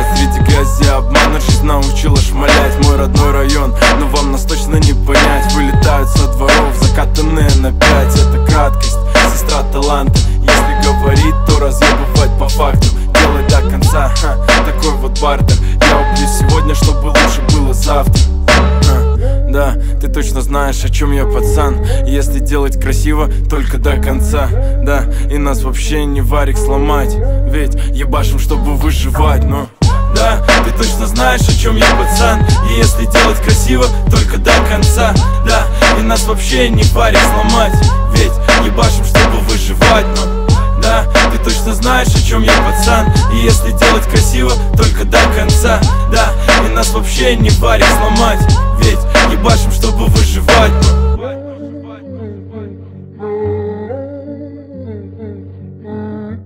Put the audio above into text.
среди грязи обмана жизнь научила шмалять мой родной район, но вам нас точно не понять. Вылетают со дворов, закатанные на 5. Это краткость, сестра таланта. Если говорить, то разъебывать по факту. Делай до конца, такой вот бартер. Я убью сегодня, чтобы лучше было завтра. Да, ты точно знаешь, о чем я, пацан. Если делать красиво, только до конца. Да, и нас вообще не варик сломать, ведь ебашим, чтобы выживать, но... Да, ты точно знаешь, о чем я, пацан. И если делать красиво, только до конца. Да, и нас вообще не варик сломать, ведь ебашим, чтобы выживать, но... Да, ты точно знаешь, о чем я, пацан. И если делать красиво, только до конца. Да, и нас вообще не варик сломать, ведь ебашим, чтобы выживать.